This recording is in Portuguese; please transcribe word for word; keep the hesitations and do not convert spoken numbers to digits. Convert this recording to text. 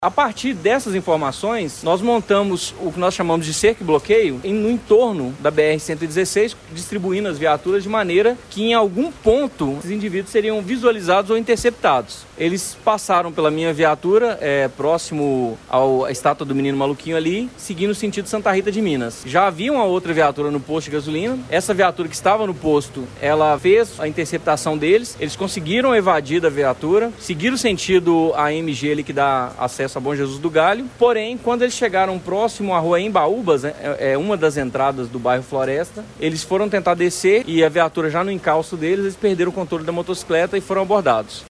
A partir dessas informações, nós montamos o que nós chamamos de cerco e bloqueio no entorno da B R cento e dezesseis, distribuindo as viaturas de maneira que em algum ponto os indivíduos seriam visualizados ou interceptados. Eles passaram pela minha viatura, é, próximo ao, à estátua do Menino Maluquinho ali, seguindo o sentido Santa Rita de Minas. Já havia uma outra viatura no posto de gasolina. Essa viatura que estava no posto, ela fez a interceptação deles. Eles conseguiram evadir da viatura, seguiram o sentido A M G ali que dá acesso a Bom Jesus do Galho. Porém, quando eles chegaram próximo à rua Embaúbas, né, é uma das entradas do bairro Floresta, eles foram tentar descer e a viatura já no encalço deles, eles perderam o controle da motocicleta e foram abordados.